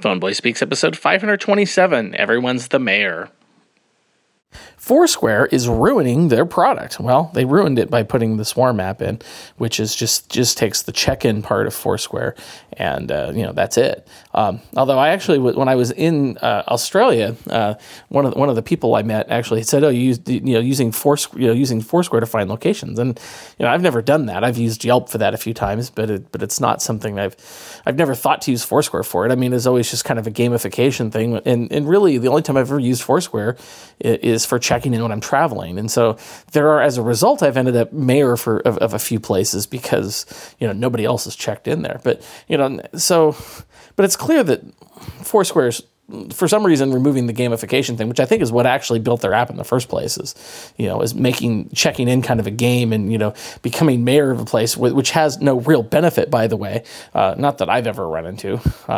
Phoneboy Speaks, episode 527. Everyone's the mayor. Foursquare is ruining their product. Well, they ruined it by putting the Swarm app in, which is just takes the check-in part of Foursquare, and that's it. Although I actually, when I was in Australia, one of the people I met actually said, "Oh, using Foursquare to find locations," and I've never done that. I've used Yelp for that a few times, but it's not something I've never thought to use Foursquare for it. I mean, it's always just kind of a gamification thing, and really the only time I've ever used Foursquare is for checking in when I'm traveling. And so as a result, I've ended up mayor of a few places because, nobody else has checked in there. But it's clear that Foursquare's, for some reason, removing the gamification thing, which I think is what actually built their app in the first place, is making checking in kind of a game and, becoming mayor of a place, which has no real benefit, by the way, not that I've ever run into.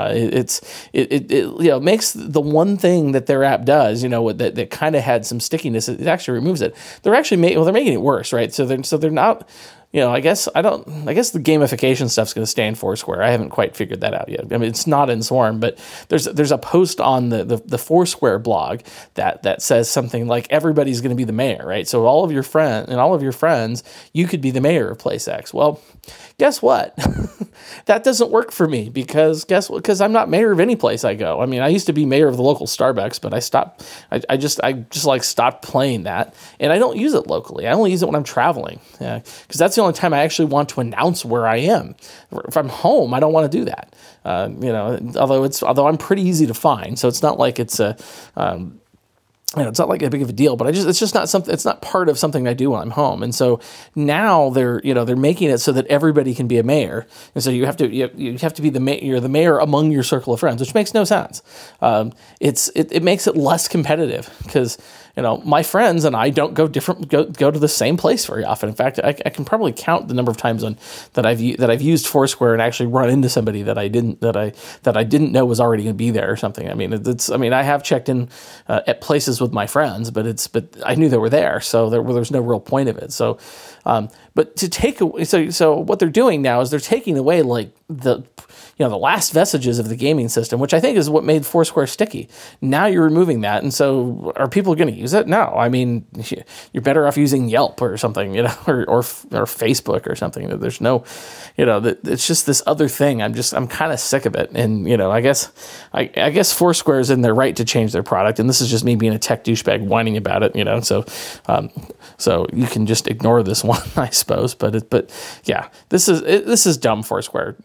It makes the one thing that their app does, that kind of had some stickiness, it actually removes it. They're actually they're making it worse, right? So they're not. I guess the gamification stuff's going to stay in Foursquare. I haven't quite figured that out yet. I mean, it's not in Swarm, but there's a post on the Foursquare blog that says something like everybody's going to be the mayor, right? So all of your friends, you could be the mayor of Place X. Well, guess what? That doesn't work for me because I'm not mayor of any place I go. I mean, I used to be mayor of the local Starbucks, but I stopped. I just stopped playing that, and I don't use it locally. I only use it when I'm traveling, because that's the only time I actually want to announce where I am. If I'm home, I don't want to do that. Although I'm pretty easy to find, so it's not like it's a. It's not like a big of a deal, but it's just not something. It's not part of something I do when I'm home. And so now they're making it so that everybody can be a mayor, and so you have to be the mayor. You're the mayor among your circle of friends, which makes no sense. It makes it less competitive because my friends and I don't go to the same place very often. In fact, I can probably count the number of times that I've used Foursquare and actually run into somebody that I didn't know was already going to be there or something. I mean, I have checked in at places with my friends, but I knew they were there, so there's no real point of it. So, but to take away, so what they're doing now is they're taking away like the last vestiges of the gaming system, which I think is what made Foursquare sticky. Now you're removing that, and so are people going to use it? No. I mean, you're better off using Yelp or something, or Facebook or something. There's no, it's just this other thing. I'm kind of sick of it, and I guess Foursquare is in their right to change their product, and this is just me being a tech douchebag whining about it, So you can just ignore this one, I suppose. But yeah, this is dumb, Foursquare.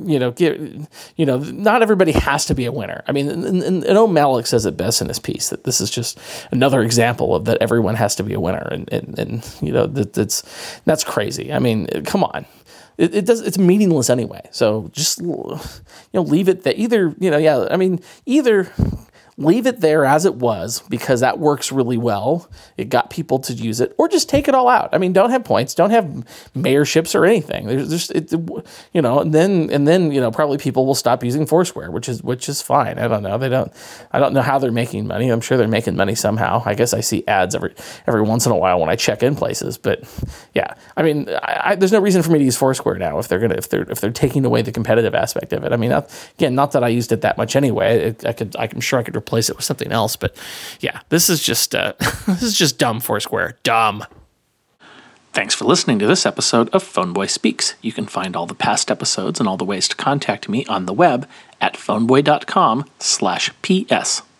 Not everybody has to be a winner. I mean, and O'Malley says it best in his piece that this is just another example of that everyone has to be a winner, and that's crazy. I mean, come on. It's meaningless anyway. So just leave it there. Either leave it there as it was because that works really well. It got people to use it, or just take it all out. I mean, don't have points, don't have mayorships or anything. There's just and then probably people will stop using Foursquare, which is fine. I don't know. I don't know how they're making money. I'm sure they're making money somehow. I guess I see ads every once in a while when I check in places. But yeah, I mean, there's no reason for me to use Foursquare now if they're taking away the competitive aspect of it. I mean, not that I used it that much anyway. I'm sure I could replace it with something else, but yeah, this is just dumb, Foursquare. Dumb. Thanks for listening to this episode of Phoneboy Speaks. You can find all the past episodes and all the ways to contact me on the web at phoneboy.com/ps.